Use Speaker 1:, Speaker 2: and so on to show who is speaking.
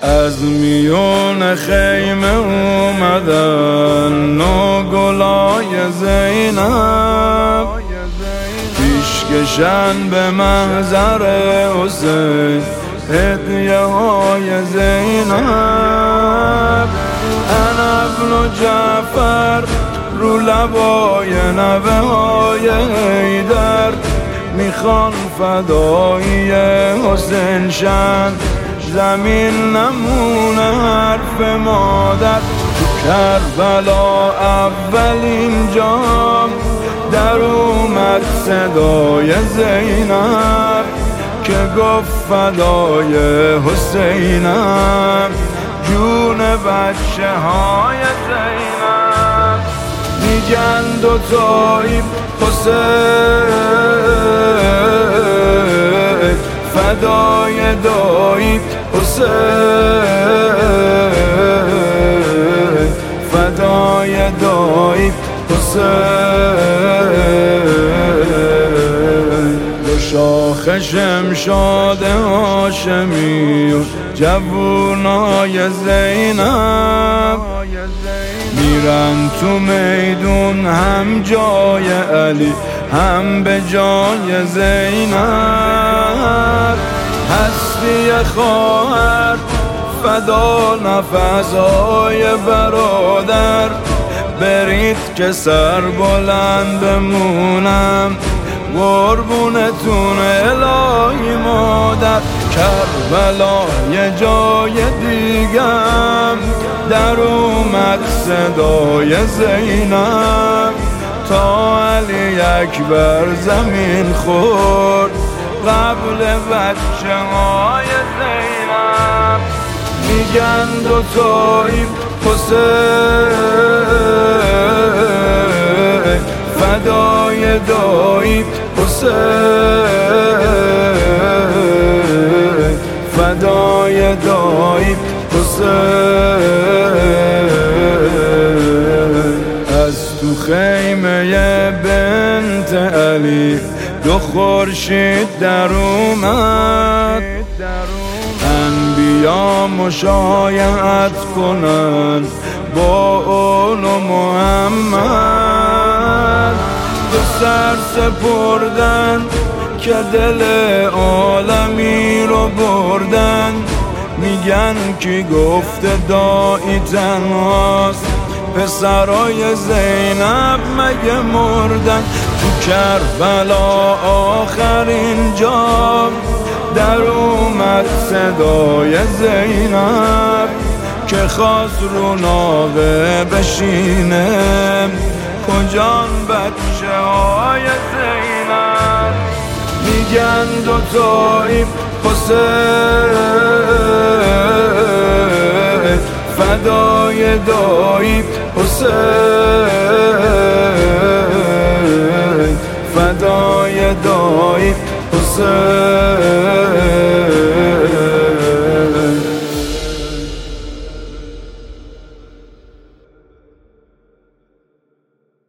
Speaker 1: از میون خیمه اومدن نوگلای زینب، پیشکشن به محضر حسین هدیه های زینب. انا ابن جعفر رو لبای نوه های حیدر میخوان فدایی حسین شن، زمین نمونه حرف مادر. تو کربلا اولین جام در اومد صدای زینب که گفت فدای حسینم، جون بچه های زینب. میگن دوتایی حسین فدای دایی حسین فدای دایی حسین. دو شاخ شمشاد هاشمی و جوونای زینب میرن تو میدون، هم جای علی هم به جای زینب. هستی خواهر فدا نفسهای برادر، برید که سر بلند بمونم قربونتون الهی مادر. کربلا یه جای دیگم در اومد صدای زینب، تا علی اکبر زمین خورد قبل بچه های زینب. میگن دوتایی حسین فدای دایی حسین فدای دایی حسین. از تو خیمه بنت علی دو خورشید در اومد، انبیا مشایعت کنن با اون و محمد. دو سر سپردن که دل عالمی رو بردن، میگن کی گفته دایی تنهاست، پسرای زینب مگه مردن. تو کربلا آخرین جام در اومد صدای زینب که خواست رو ناقه بشینه، کجان بچه های زینب. میگن دوتایی حسین فدای دایی حسین فدای دایی حسین.